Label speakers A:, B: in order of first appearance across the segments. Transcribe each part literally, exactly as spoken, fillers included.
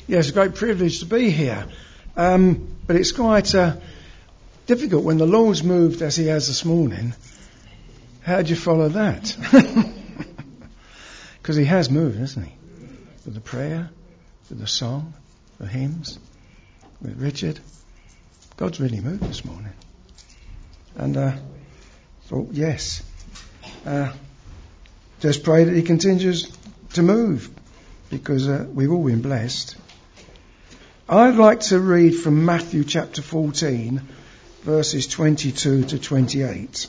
A: Yeah, it's a great privilege to be here. Um, but it's quite uh, difficult when the Lord's moved as he has this morning. How do you follow that? Because he has moved, hasn't he? With the prayer, with the song, the hymns, with Richard. God's really moved this morning. And I uh, thought, yes. Uh, just pray that he continues to move, because uh, we've all been blessed. I'd like to read from Matthew chapter fourteen, verses twenty-two to twenty-eight.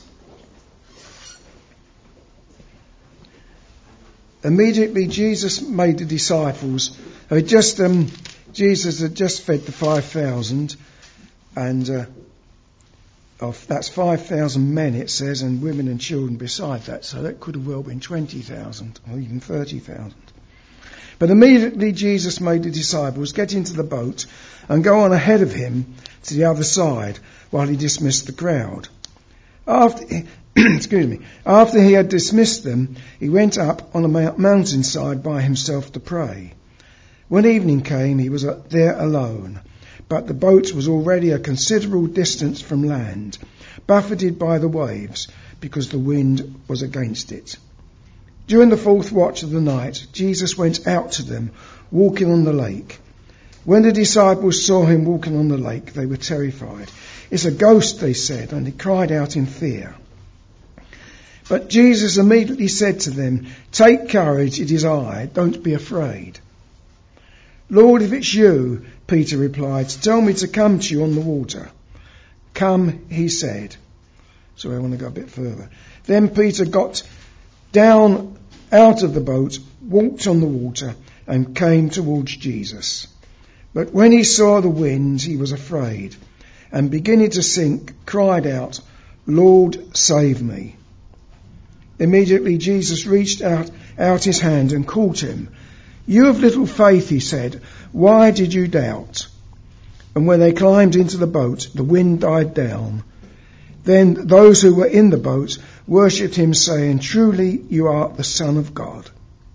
A: Immediately Jesus made the disciples, had just, um, Jesus had just fed the five thousand, and uh, of, that's five thousand men, it says, and women and children beside that, so that could have well been twenty thousand or even thirty thousand. But immediately Jesus made the disciples get into the boat and go on ahead of him to the other side while he dismissed the crowd. After, excuse me, after he had dismissed them, he went up on a mountainside by himself to pray. When evening came, he was there alone, but the boat was already a considerable distance from land, buffeted by the waves because the wind was against it. During the fourth watch of the night, Jesus went out to them, walking on the lake. When the disciples saw him walking on the lake, they were terrified. "It's a ghost," they said, and they cried out in fear. But Jesus immediately said to them, "Take courage, it is I, don't be afraid." "Lord, if it's you," Peter replied, "tell me to come to you on the water." "Come," he said. So I want to go a bit further. Then Peter got down out of the boat, walked on the water, and came towards Jesus. But when he saw the wind, he was afraid, and beginning to sink, cried out, "Lord, save me." Immediately Jesus reached out, out his hand and caught him. "You of little faith," he said, "why did you doubt?" And when they climbed into the boat, the wind died down. Then those who were in the boat worshipped him, saying, "Truly you are the Son of God."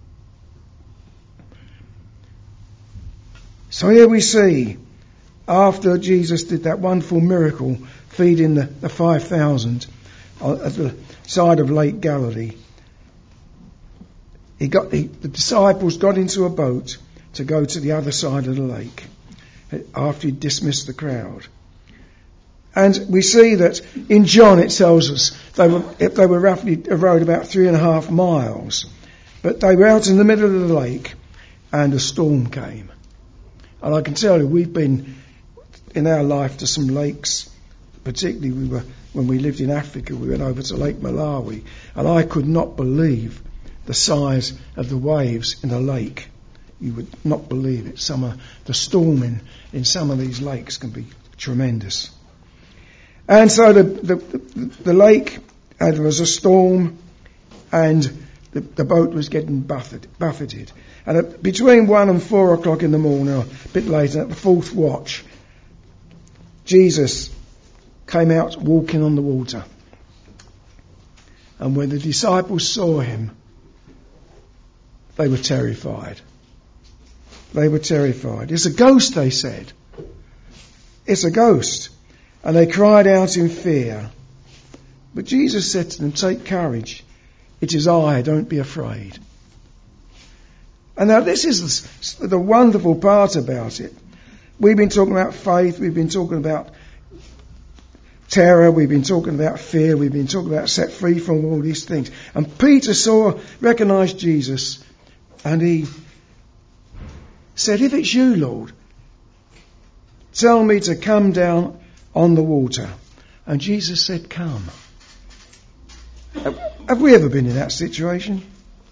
A: So here we see, after Jesus did that wonderful miracle, feeding the, the five thousand at the side of Lake Galilee, he got he, the disciples got into a boat to go to the other side of the lake after he dismissed the crowd. And we see that in John it tells us they were they were roughly rowed about three and a half miles, but they were out in the middle of the lake, and a storm came. And I can tell you, we've been in our life to some lakes. Particularly, we were when we lived in Africa. We went over to Lake Malawi, and I could not believe the size of the waves in the lake. You would not believe it. Some of the storm in, in some of these lakes can be tremendous. And so the, the, the lake, uh, there was a storm, and the, the boat was getting buffeted. buffeted. And at, between one and four o'clock in the morning, or a bit later, at the fourth watch, Jesus came out walking on the water. And when the disciples saw him, they were terrified. They were terrified. "It's a ghost," they said. "It's a ghost." And they cried out in fear. But Jesus said to them, "Take courage. It is I, don't be afraid." And now this is the wonderful part about it. We've been talking about faith, we've been talking about terror, we've been talking about fear, we've been talking about set free from all these things. And Peter saw, recognised Jesus, and he said, "If it's you, Lord, tell me to come down on the water." And Jesus said, "Come." Have, have we ever been in that situation?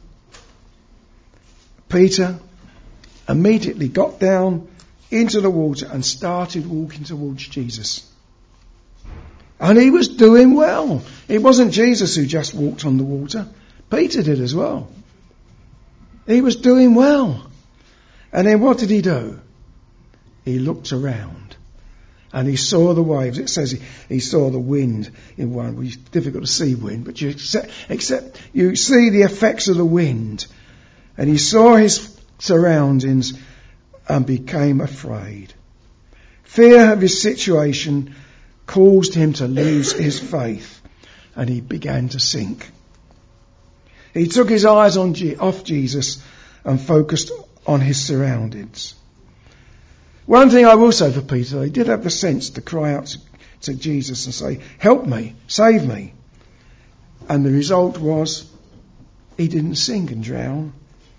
A: Peter immediately got down into the water and started walking towards Jesus. And he was doing well. It wasn't Jesus who just walked on the water. Peter did as well. He was doing well. And then what did he do? He looked around. And he saw the waves. It says he, he saw the wind in one. Well, it's difficult to see wind, but you accept, except you see the effects of the wind. And he saw his surroundings, and became afraid. Fear of his situation caused him to lose his faith, and he began to sink. He took his eyes on G- off Jesus and focused on his surroundings. One thing I will say for Peter, he did have the sense to cry out to, to Jesus and say, "Help me, save me." And the result was he didn't sink and drown.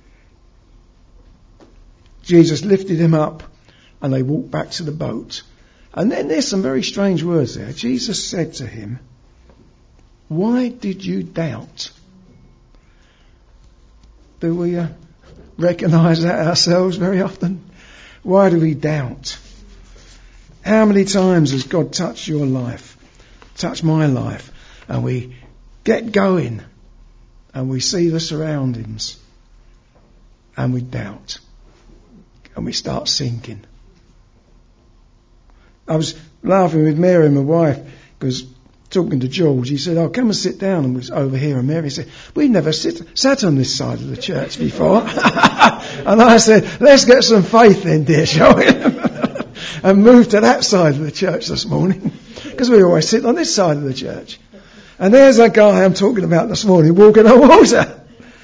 A: Jesus lifted him up and they walked back to the boat. And then there's some very strange words there. Jesus said to him, "Why did you doubt?" Do we uh, recognise that ourselves very often? Why do we doubt? How many times has God touched your life, touched my life, and we get going and we see the surroundings and we doubt and we start sinking? I was laughing with Mary, my wife, because talking to George, he said, "Oh, come and sit down," and was over here, and Mary said, "We never sit, sat on this side of the church before." And I said, "Let's get some faith then, dear, shall we?" And moved to that side of the church this morning, because we always sit on this side of the church. And there's that guy I'm talking about this morning walking on water.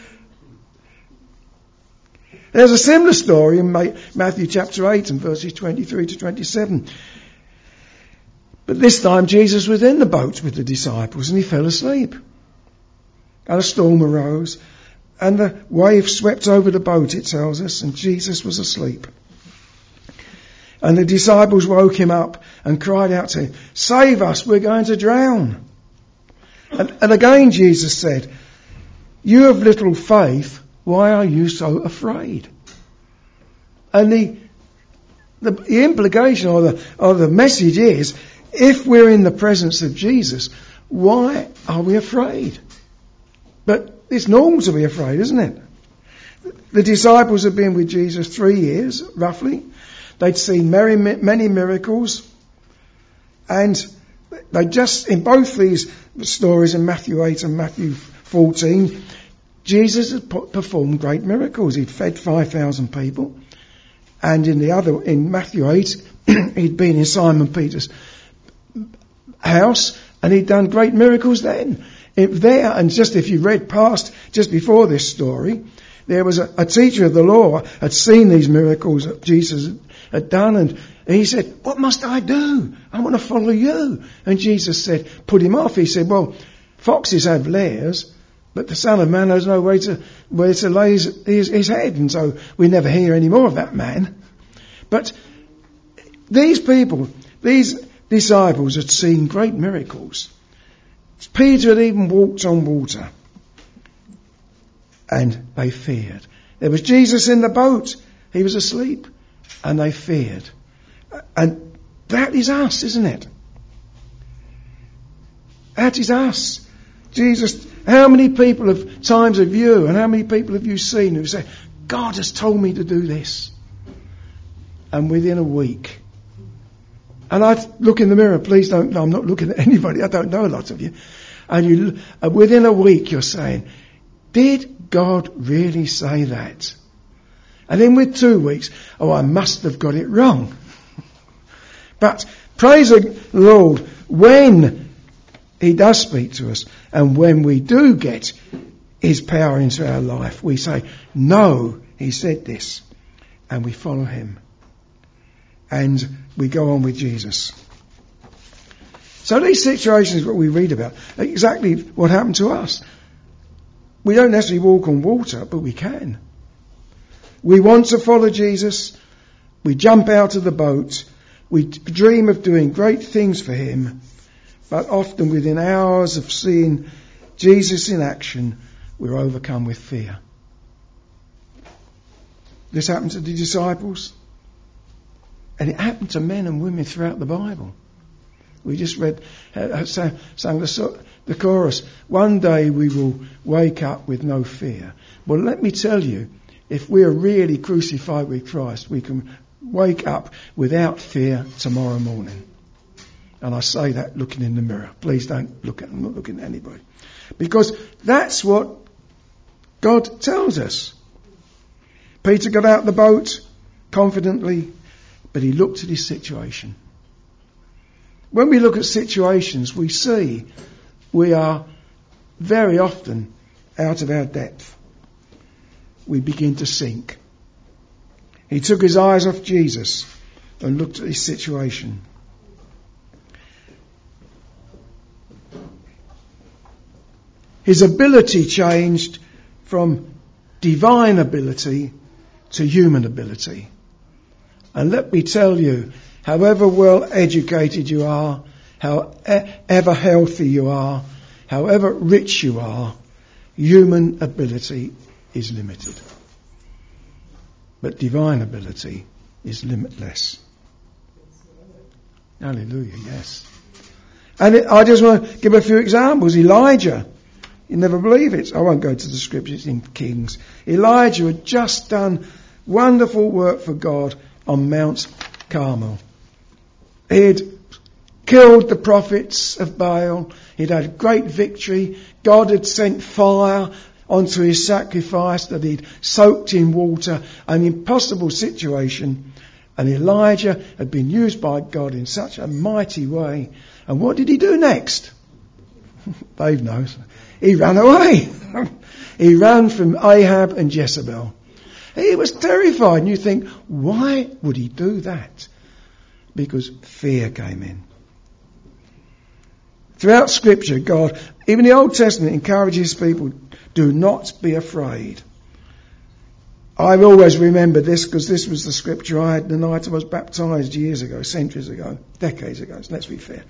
A: There's a similar story in Matthew chapter eight and verses twenty-three to twenty-seven. But this time Jesus was in the boat with the disciples and he fell asleep. And a storm arose and the wave swept over the boat, it tells us, and Jesus was asleep. And the disciples woke him up and cried out to him, "Save us, we're going to drown." And, and again Jesus said, "You have little faith, why are you so afraid?" And the, the, the implication or the, or the message is, if we're in the presence of Jesus, why are we afraid? But it's normal to be afraid, isn't it? The disciples had been with Jesus three years, roughly. They'd seen many, many miracles. And they just, in both these stories, in Matthew eight and Matthew fourteen, Jesus had performed great miracles. He'd fed five thousand people. And in the other, in Matthew eight, he'd been in Simon Peter's house and he'd done great miracles then. If there, and just if you read past, just before this story, there was a, a teacher of the law had seen these miracles that Jesus had done, and he said, "What must I do? I want to follow you." And Jesus said, put him off. He said, "Well, foxes have lairs, but the Son of Man has no way to, where to lay his, his, his head." And so we never hear any more of that man. But these people, these disciples had seen great miracles. Peter had even walked on water. And they feared. There was Jesus in the boat. He was asleep. And they feared. And that is us, isn't it? That is us. Jesus, how many people have, times have you, and how many people have you seen who say, "God has told me to do this." And within a week, and I look in the mirror, please don't, no, I'm not looking at anybody, I don't know a lot of you. And you, uh, within a week you're saying, "Did God really say that?" And then with two weeks, "Oh, I must have got it wrong." But praise the Lord, when he does speak to us, and when we do get his power into our life, we say, "No, he said this," and we follow him. And we go on with Jesus. So these situations, what we read about, are exactly what happened to us. We don't necessarily walk on water, but we can. We want to follow Jesus. We jump out of the boat. We dream of doing great things for him. But often within hours of seeing Jesus in action, we're overcome with fear. This happened to the disciples. And it happened to men and women throughout the Bible. We just read, uh, sang, sang the, the chorus, "One day we will wake up with no fear." Well, let me tell you, if we're really crucified with Christ, we can wake up without fear tomorrow morning. And I say that looking in the mirror. Please don't look at, I'm not looking at anybody. Because that's what God tells us. Peter got out the boat. confidently, but he looked at his situation. When we look at situations, we see we are very often out of our depth. We begin to sink. He took his eyes off Jesus and looked at his situation. His ability changed from divine ability to human ability. And let me tell you, however well educated you are, however healthy you are, however rich you are, human ability is limited. But divine ability is limitless. Hallelujah, yes. And it, I just want to give a few examples. Elijah, you never believe it. I won't go to the scriptures in Kings. Elijah had just done wonderful work for God on Mount Carmel. He had killed the prophets of Baal. He'd had great victory. God had sent fire onto his sacrifice that he'd soaked in water, an impossible situation. And Elijah had been used by God in such a mighty way. And what did he do next? Dave knows. He ran away. He ran from Ahab and Jezebel. He was terrified. And you think, why would he do that? Because fear came in. Throughout Scripture, God, even the Old Testament, encourages people, do not be afraid. I always remember this because this was the scripture I had the night I was baptised years ago, centuries ago, decades ago, so let's be fair.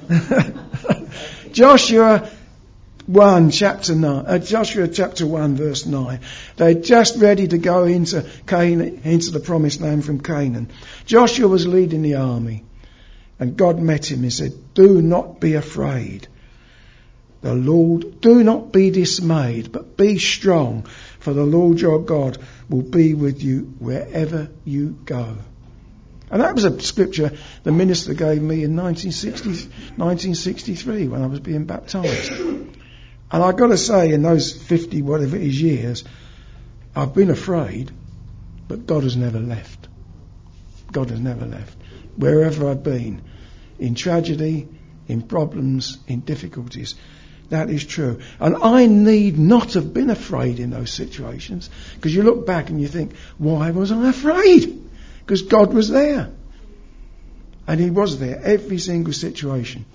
A: Joshua one, chapter nine, uh, Joshua chapter one, verse nine. They're just ready to go into Canaan, into the promised land from Canaan. Joshua was leading the army, and God met him and said, "Do not be afraid. The Lord, do not be dismayed, but be strong, for the Lord your God will be with you wherever you go." And that was a scripture the minister gave me in nineteen sixty, nineteen sixty-three when I was being baptised. And I've got to say, in those fifty whatever it is years, I've been afraid, but God has never left. God has never left. Wherever I've been, in tragedy, in problems, in difficulties, that is true. And I need not have been afraid in those situations, because you look back and you think, why was I afraid? Because God was there. And he was there, every single situation.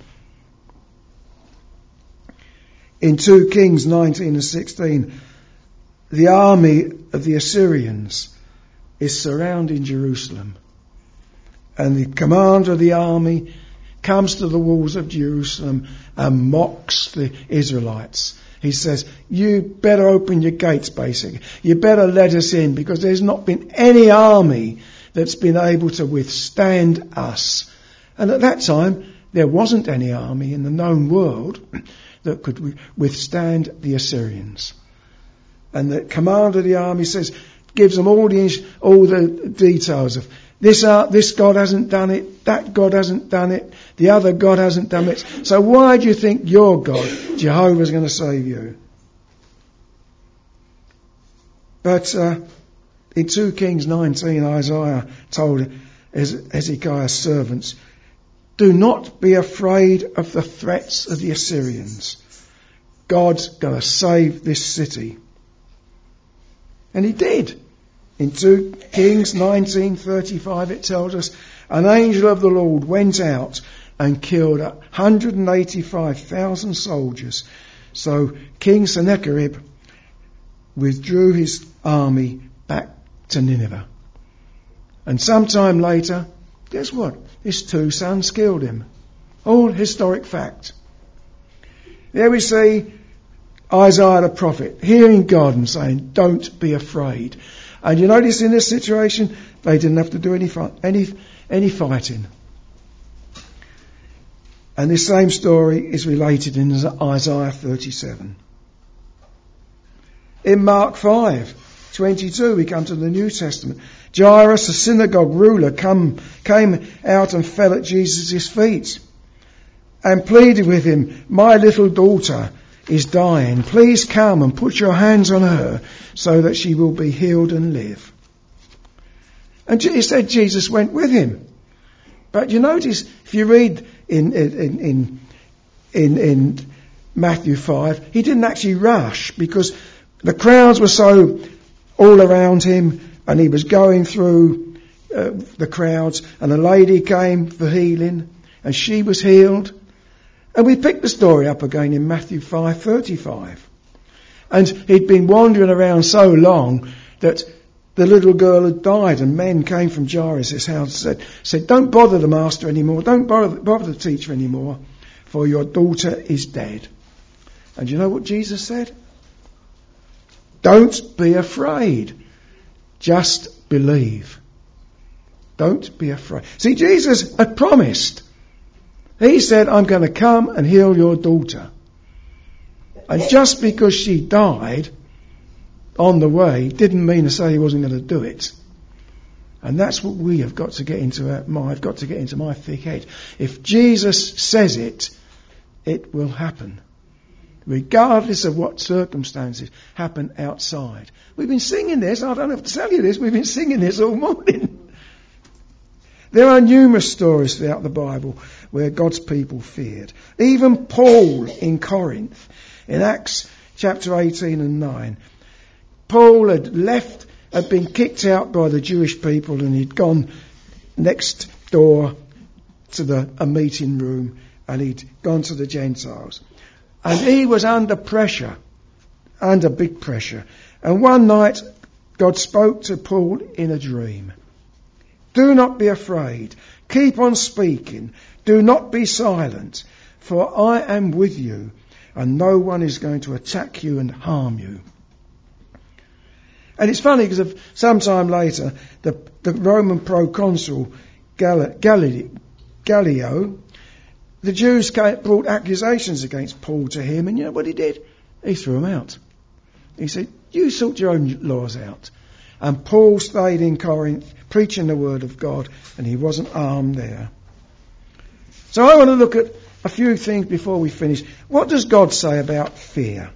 A: In two Kings nineteen and sixteen, the army of the Assyrians is surrounding Jerusalem. And the commander of the army comes to the walls of Jerusalem and mocks the Israelites. He says, you better open your gates, basically. You better let us in, because there's not been any army that's been able to withstand us. And at that time, there wasn't any army in the known world that could withstand the Assyrians. And the commander of the army says, gives them all the all the details of this uh, this God hasn't done it, that God hasn't done it, the other God hasn't done it. So why do you think your God, Jehovah, is going to save you? But uh, in two Kings nineteen, Isaiah told Hezekiah's servants, do not be afraid of the threats of the Assyrians. God's going to save this city. And he did. In two Kings nineteen thirty-five it tells us, an angel of the Lord went out and killed one hundred eighty-five thousand soldiers. So King Sennacherib withdrew his army back to Nineveh. And sometime later, guess what? His two sons killed him. All historic fact. There we see Isaiah the prophet hearing God and saying, don't be afraid. And you notice in this situation, they didn't have to do any any any fighting. And this same story is related in Isaiah thirty-seven. In Mark five twenty-two, we come to the New Testament. Jairus, a synagogue ruler, come, came out and fell at Jesus' feet and pleaded with him, my little daughter is dying. Please come and put your hands on her so that she will be healed and live. And it said Jesus went with him. But you notice, if you read in in in in, in Matthew five, he didn't actually rush because the crowds were so all around him, and he was going through uh, the crowds, and a lady came for healing, and she was healed. And we picked the story up again in Matthew five thirty-five. And he'd been wandering around so long that the little girl had died, and men came from Jairus' house and said, said, don't bother the master anymore, don't bother, bother the teacher anymore, for your daughter is dead. And you know what Jesus said? Don't be afraid, just believe. Don't be afraid. See, Jesus had promised. He said, I'm going to come and heal your daughter. And just because she died on the way didn't mean to say he wasn't going to do it. And that's what we have got to get into our, my, I've got to get into my thick head. If Jesus says it, it will happen. Regardless of what circumstances happen outside. We've been singing this, I don't have to tell you this, we've been singing this all morning. There are numerous stories throughout the Bible where God's people feared. Even Paul in Corinth, in Acts chapter eighteen and nine, Paul had left, had been kicked out by the Jewish people, and he'd gone next door to the a meeting room, and he'd gone to the Gentiles. And he was under pressure, under big pressure. And one night, God spoke to Paul in a dream. Do not be afraid. Keep on speaking. Do not be silent, for I am with you, and no one is going to attack you and harm you. And it's funny because sometime later, the, the Roman proconsul Gal- Gal- Gallio, the Jews came, brought accusations against Paul to him, and you know what he did? He threw them out. He said, you sort your own laws out. And Paul stayed in Corinth, preaching the word of God, and he wasn't harmed there. So I want to look at a few things before we finish. What does God say about fear?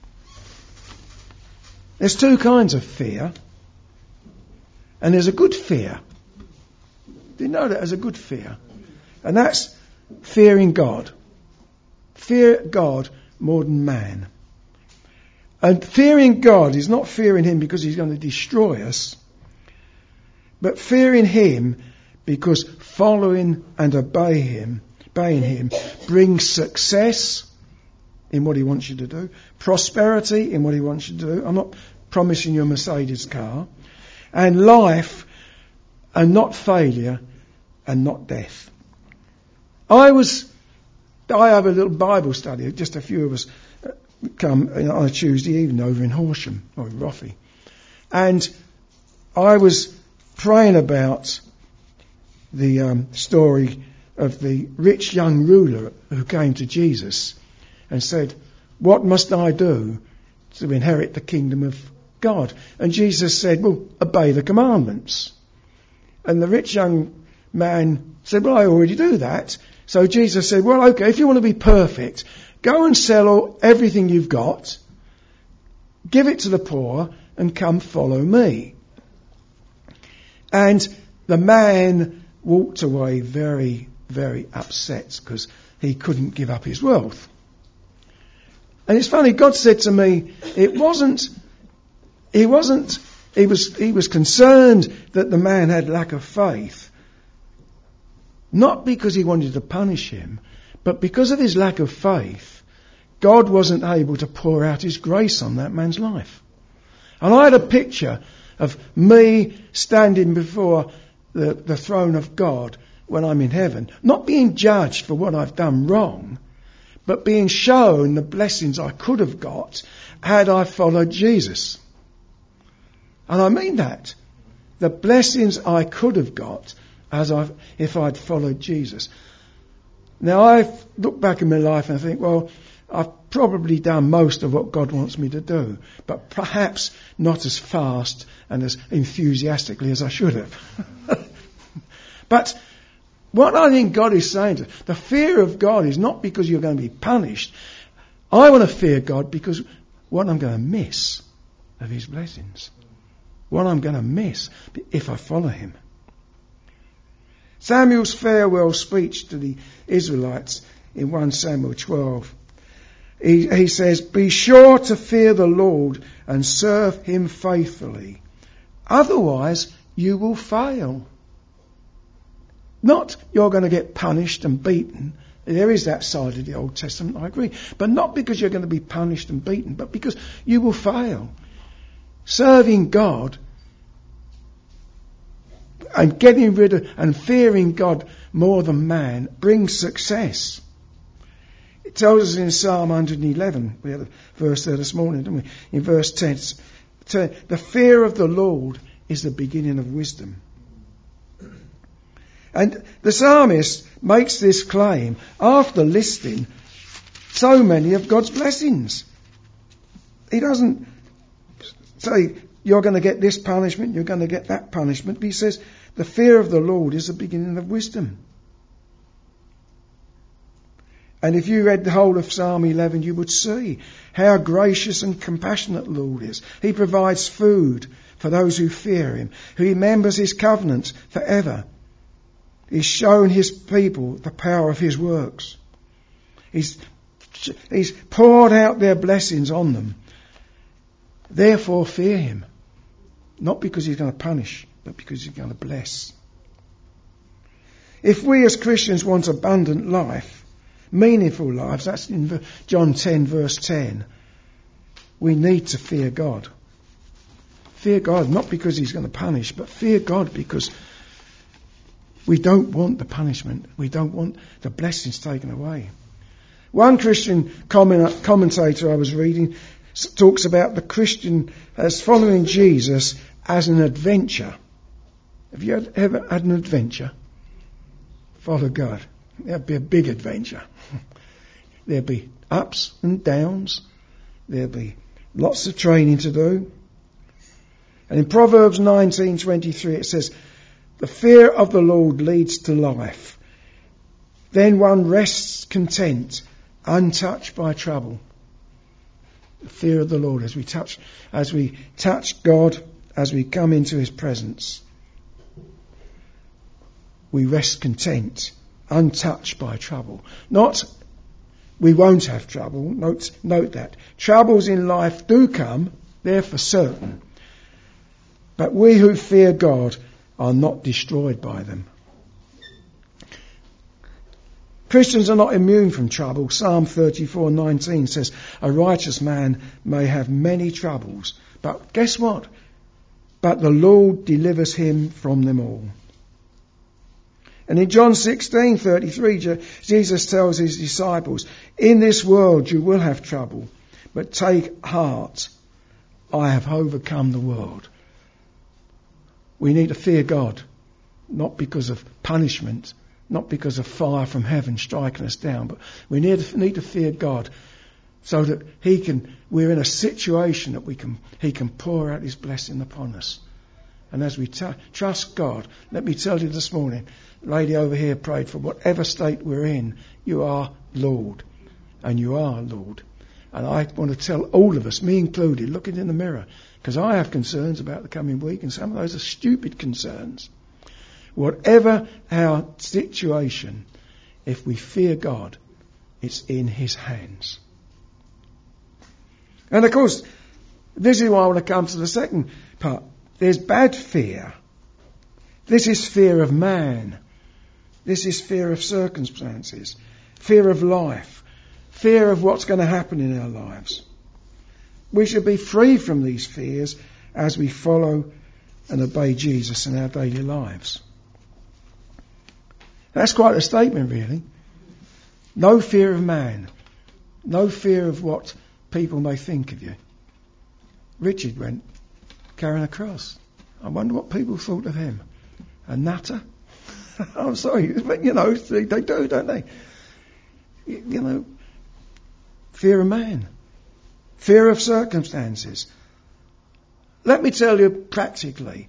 A: There's two kinds of fear. And there's a good fear. Do you know that there's a good fear? And that's fearing God. Fear God more than man. And fearing God is not fearing him because he's going to destroy us, but fearing him because following and obey him, obeying him brings success in what he wants you to do, prosperity in what he wants you to do. I'm not promising you a Mercedes car, and life, and not failure, and not death. I was, I have a little Bible study, just a few of us come on a Tuesday evening over in Horsham, or in Roffey. And I was praying about the um, story of the rich young ruler who came to Jesus and said, what must I do to inherit the kingdom of God? And Jesus said, well, obey the commandments. And the rich young man said, well, I already do that. So Jesus said, well, okay, if you want to be perfect, go and sell all, everything you've got, give it to the poor, and come follow me. And the man walked away very, very upset because he couldn't give up his wealth. And it's funny, God said to me, it wasn't, he wasn't, he was, he was concerned that the man had lack of faith. Not because he wanted to punish him, but because of his lack of faith, God wasn't able to pour out his grace on that man's life. And I had a picture of me standing before the, the throne of God when I'm in heaven, not being judged for what I've done wrong, but being shown the blessings I could have got had I followed Jesus. And I mean that. The blessings I could have got as I, if I'd followed Jesus. Now I look back in my life and I think, well, I've probably done most of what God wants me to do, but perhaps not as fast and as enthusiastically as I should have. But what I think God is saying to the fear of God is not because you're going to be punished. I want to fear God because what I'm going to miss of his blessings. What I'm going to miss if I follow him. Samuel's farewell speech to the Israelites in First Samuel twelve. He, he says, be sure to fear the Lord and serve him faithfully. Otherwise, you will fail. Not you're going to get punished and beaten. There is that side of the Old Testament, I agree. But not because you're going to be punished and beaten, but because you will fail. Serving God and getting rid of and fearing God more than man brings success. It tells us in Psalm one eleven, we had a verse there this morning, didn't we? In verse ten, the fear of the Lord is the beginning of wisdom. And the psalmist makes this claim after listing so many of God's blessings. He doesn't say, you're going to get this punishment, you're going to get that punishment. But he says, the fear of the Lord is the beginning of wisdom. And if you read the whole of Psalm eleven, you would see how gracious and compassionate the Lord is. He provides food for those who fear him. He remembers his covenant forever. He's shown his people the power of his works. He's, he's poured out their blessings on them. Therefore fear him. Not because he's going to punish, but because he's going to bless. If we as Christians want abundant life, meaningful lives, that's in John ten verse ten, we need to fear God. Fear God not because he's going to punish, but fear God because we don't want the punishment. We don't want the blessings taken away. One Christian comment, commentator I was reading talks about the Christian as following Jesus as an adventure. Have you ever had an adventure? Follow God. That'd be a big adventure. There'd be ups and downs. There'd be lots of training to do. And in Proverbs nineteen twenty-three it says, the fear of the Lord leads to life. Then one rests content, untouched by trouble. The fear of the Lord as we touch, as we touch God, as we come into his presence. We rest content, untouched by trouble. Not we won't have trouble. Note, note that. Troubles in life do come, they're for certain. But we who fear God are not destroyed by them. Christians are not immune from trouble. Psalm thirty-four nineteen says, a righteous man may have many troubles, but guess what? But the Lord delivers him from them all. And in John sixteen thirty-three, Jesus tells his disciples, in this world you will have trouble, but take heart, I have overcome the world. We need to fear God, not because of punishment, not because of fire from heaven striking us down, but we need to, need to fear God so that he can, we're in a situation that we can, he can pour out his blessing upon us. And as we t- trust God, let me tell you this morning, the lady over here prayed for whatever state we're in, you are Lord, and you are Lord. And I want to tell all of us, me included, looking in the mirror, because I have concerns about the coming week, and some of those are stupid concerns. Whatever our situation, if we fear God, it's in his hands. And of course, this is why I want to come to the second part. There's bad fear. This is fear of man. This is fear of circumstances. Fear of life. Fear of what's going to happen in our lives. We should be free from these fears as we follow and obey Jesus in our daily lives. That's quite a statement, really. No fear of man. No fear of what people may think of you. Richard went carrying a cross. I wonder what people thought of him. A nutter? I'm sorry, but you know, they, they do, don't they? You, you know, fear of man. Fear of circumstances. Let me tell you practically,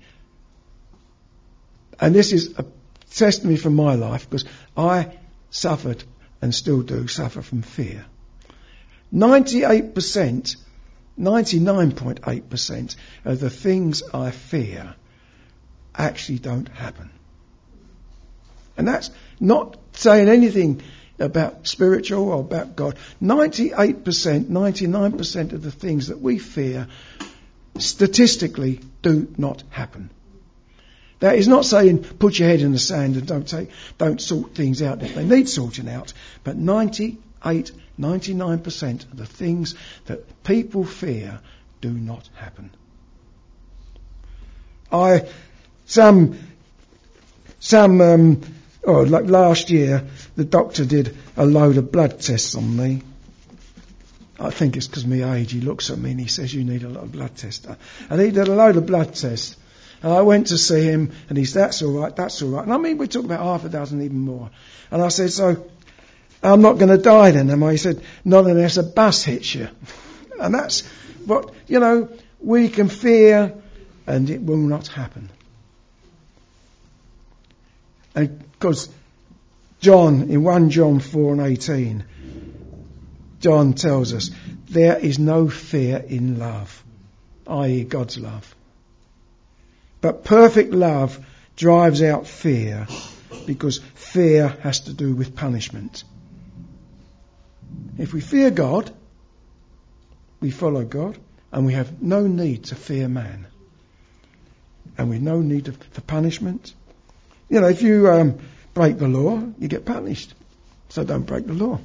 A: and this is a testimony from my life, because I suffered and still do suffer from fear. ninety-eight percent, ninety-nine point eight percent of the things I fear actually don't happen. And that's not saying anything about spiritual or about God. ninety-eight percent, ninety-nine percent of the things that we fear statistically do not happen. That is not saying put your head in the sand and don't take, don't sort things out if they need sorting out. But ninety-eight, ninety-nine percent of the things that people fear do not happen. I, some, some, um, oh, like last year, the doctor did a load of blood tests on me. I think it's because of my age. He looks at me and he says, you need a lot of blood tests. And he did a load of blood tests. And I went to see him and he said, that's all right, that's all right. And I mean, we talked about half a dozen, even more. And I said, so I'm not going to die then, am I? He said, not unless a bus hits you. And that's what, you know, we can fear and it will not happen. And because John, in First John four and eighteen, John tells us, there is no fear in love, that is God's love. But perfect love drives out fear, because fear has to do with punishment. If we fear God, we follow God, and we have no need to fear man. And we have no need for punishment. You know, if you um, break the law, you get punished. So don't break the law.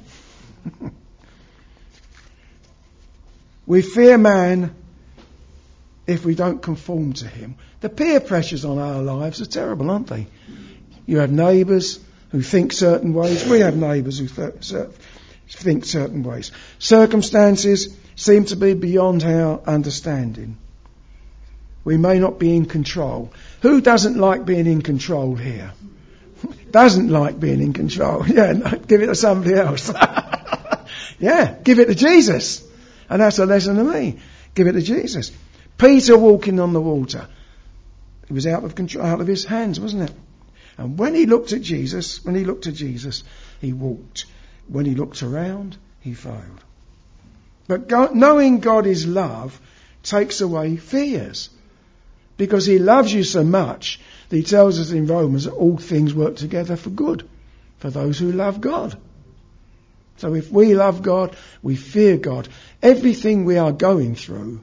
A: We fear man if we don't conform to him. The peer pressures on our lives are terrible, aren't they? You have neighbours who think certain ways. We have neighbours who th- think certain ways. Circumstances seem to be beyond our understanding. We may not be in control. Who doesn't like being in control here? Doesn't like being in control? Yeah, no, give it to somebody else. Yeah, give it to Jesus. And that's a lesson to me. Give it to Jesus. Peter walking on the water. It was out of control, out of his hands, wasn't it? And when he looked at Jesus, when he looked at Jesus, he walked. When he looked around, he failed. But God, knowing God is love takes away fears. Because he loves you so much that he tells us in Romans that all things work together for good for those who love God. So if we love God, we fear God. Everything we are going through,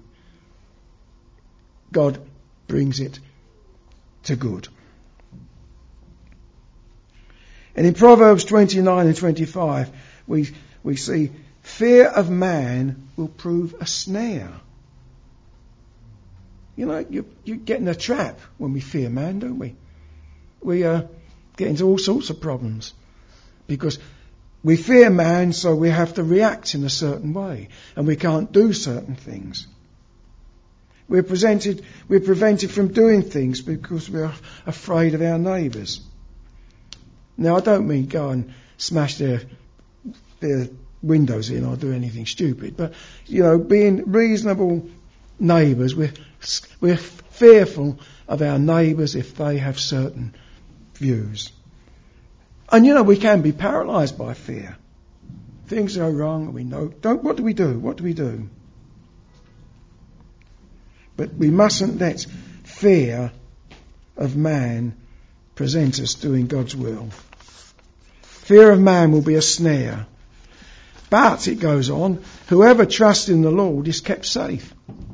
A: God brings it to good. And in Proverbs twenty-nine and twenty-five, we we see fear of man will prove a snare. You know, you, you get in a trap when we fear man, don't we? We uh, get into all sorts of problems because we fear man, so we have to react in a certain way, and we can't do certain things. We're presented, we're prevented from doing things because we're afraid of our neighbours. Now, I don't mean go and smash their their windows in or do anything stupid, but you know, being reasonable neighbours, we're we're fearful of our neighbours if they have certain views. And you know, we can be paralysed by fear. Things go wrong and we know, don't, what do we do? What do we do? But we mustn't let fear of man present us doing God's will. Fear of man will be a snare. But, it goes on, whoever trusts in the Lord is kept safe.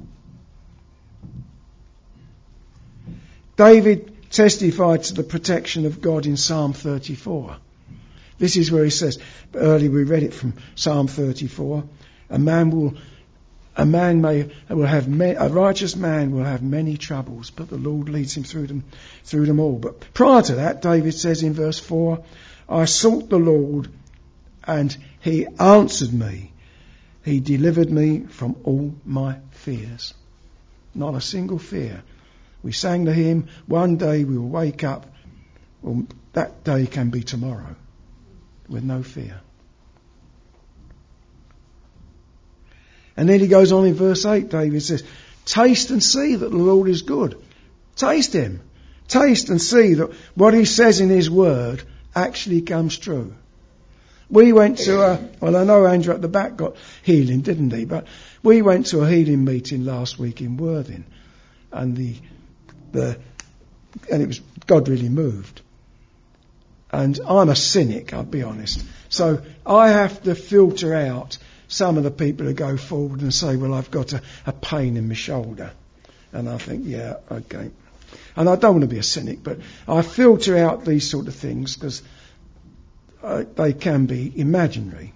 A: David testified to the protection of God in Psalm thirty-four. This is where he says, earlier we read it from Psalm thirty-four, a man will, a man may, will have, me, a righteous man will have many troubles, but the Lord leads him through them, through them all. But prior to that, David says in verse four, I sought the Lord and he answered me. He delivered me from all my fears. Not a single fear. We sang the hymn, one day we will wake up. Well, that day can be tomorrow with no fear. And then he goes on in verse eight, David says, taste and see that the Lord is good. Taste him. Taste and see that what he says in his word actually comes true. We went to a, well, I know Andrew at the back got healing, didn't he? But we went to a healing meeting last week in Worthing. And the, the, and it was, God really moved. And I'm a cynic, I'll be honest. So I have to filter out some of the people who go forward and say, well, I've got a, a pain in my shoulder. And I think, yeah, okay. And I don't want to be a cynic, but I filter out these sort of things because uh, they can be imaginary.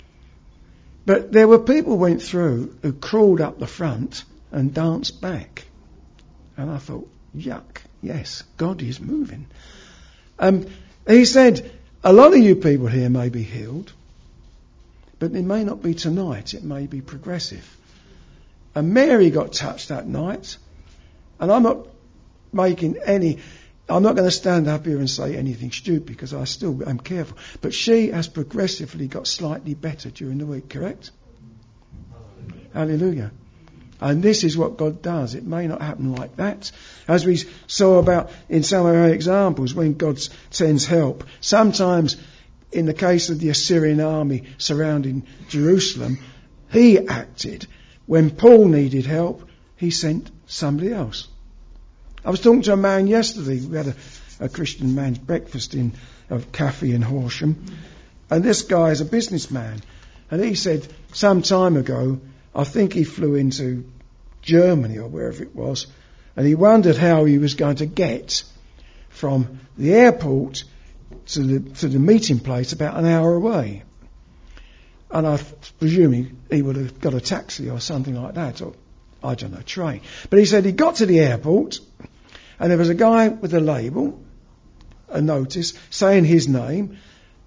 A: But there were people who went through who crawled up the front and danced back. And I thought, yuck, yes, God is moving. Um, he said, a lot of you people here may be healed, but it may not be tonight, it may be progressive. And Mary got touched that night, and I'm not making any, I'm not going to stand up here and say anything stupid because I still am careful, but she has progressively got slightly better during the week, correct? Hallelujah. Hallelujah. And this is what God does. It may not happen like that. As we saw about in some of our examples, when God sends help, sometimes in the case of the Assyrian army surrounding Jerusalem, he acted. When Paul needed help, he sent somebody else. I was talking to a man yesterday. We had a, a Christian man's breakfast in a cafe in Horsham. And this guy is a businessman. And he said some time ago, I think he flew into Germany or wherever it was, and he wondered how he was going to get from the airport to the to the meeting place about an hour away. And I presume he would have got a taxi or something like that, or I don't know, train. But he said he got to the airport, and there was a guy with a label, a notice, saying his name,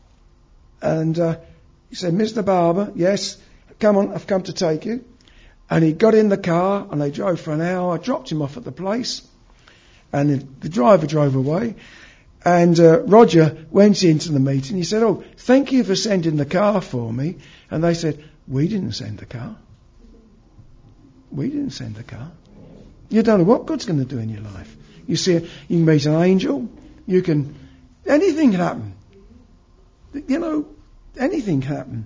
A: and uh, he said, Mister Barber, yes, come on, I've come to take you. And he got in the car and they drove for an hour. I dropped him off at the place and the, the driver drove away. And uh, Roger went into the meeting. He said, oh, thank you for sending the car for me. And they said, we didn't send the car. We didn't send the car. You don't know what God's going to do in your life. You see, you can meet an angel. You can, anything can happen. You know, anything can happen.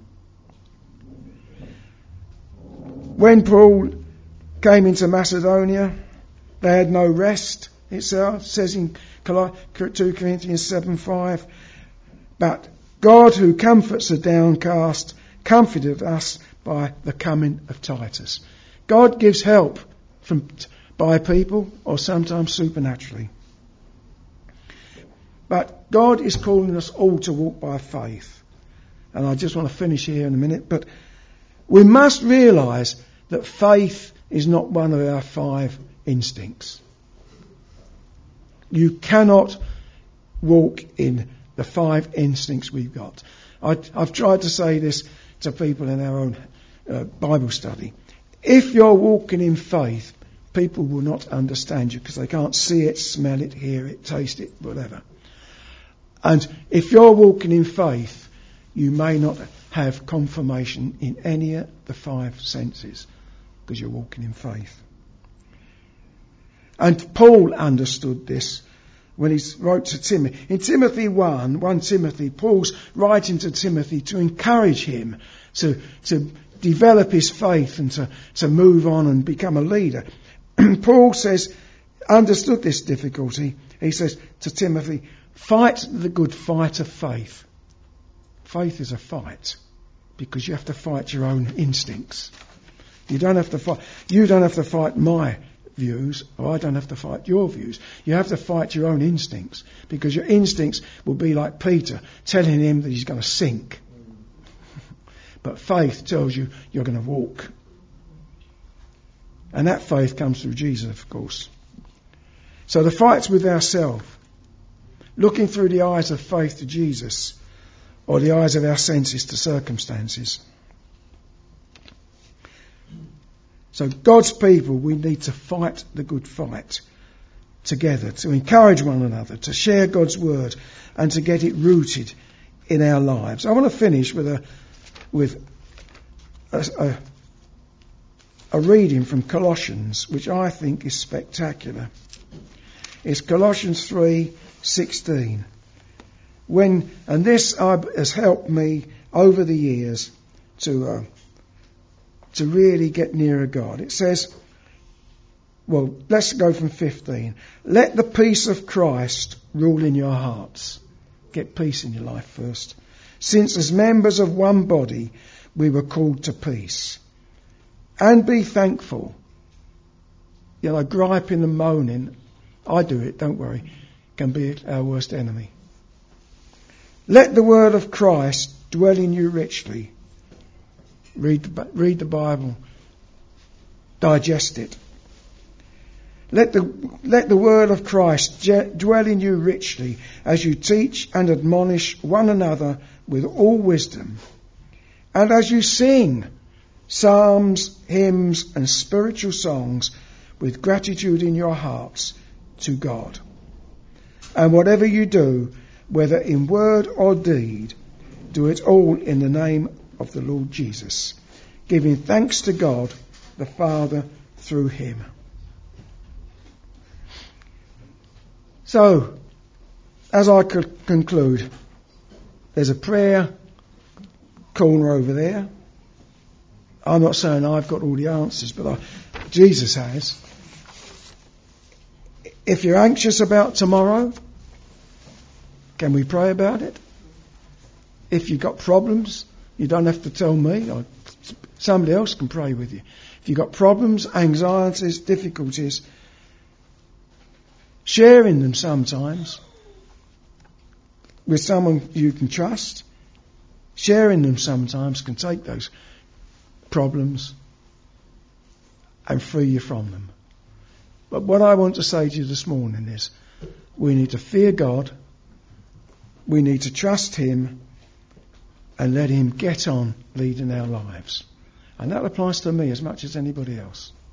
A: When Paul came into Macedonia, they had no rest. It says in two Corinthians seven five, but God who comforts the downcast comforted us by the coming of Titus. God gives help from by people or sometimes supernaturally. But God is calling us all to walk by faith. And I just want to finish here in a minute, but we must realise that faith is not one of our five instincts. You cannot walk in the five instincts we've got. I, I've tried to say this to people in our own uh, Bible study. If you're walking in faith, people will not understand you because they can't see it, smell it, hear it, taste it, whatever. And if you're walking in faith, you may not have confirmation in any of the five senses because you're walking in faith. And Paul understood this when he wrote to Timothy. In Timothy one, First Timothy, Paul's writing to Timothy to encourage him to, to develop his faith and to, to move on and become a leader. Paul says, understood this difficulty. He says to Timothy, fight the good fight of faith. Faith is a fight because you have to fight your own instincts. You don't have to fight. You don't have to fight my views, or I don't have to fight your views. You have to fight your own instincts because your instincts will be like Peter telling him that he's going to sink. But faith tells you you're going to walk. And that faith comes through Jesus, of course. So the fight's with ourselves. Looking through the eyes of faith to Jesus, or the eyes of our senses to circumstances. So God's people, we need to fight the good fight together, to encourage one another, to share God's word, and to get it rooted in our lives. I want to finish with a with a, a, a reading from Colossians, which I think is spectacular. It's Colossians three sixteen. When, and this uh, has helped me over the years to uh, to really get nearer God. It says, well, let's go from fifteen. Let the peace of Christ rule in your hearts. get peace in your life first. Since as members of one body, we were called to peace. And be thankful. You know, griping and moaning, I do it, don't worry, can be our worst enemy. Let the word of Christ dwell in you richly. Read the, read the Bible. Digest it. Let the, let the word of Christ je- dwell in you richly as you teach and admonish one another with all wisdom. And as you sing psalms, hymns and spiritual songs with gratitude in your hearts to God. And whatever you do, whether in word or deed, do it all in the name of the Lord Jesus, giving thanks to God the Father through him. So, as I could conclude, there's a prayer corner over there. I'm not saying I've got all the answers, but I, Jesus has. If you're anxious about tomorrow, can we pray about it? If you've got problems, you don't have to tell me. Or somebody else can pray with you. If you've got problems, anxieties, difficulties, sharing them sometimes with someone you can trust, sharing them sometimes can take those problems and free you from them. But what I want to say to you this morning is we need to fear God, we need to trust him and let him get on leading our lives. And that applies to me as much as anybody else.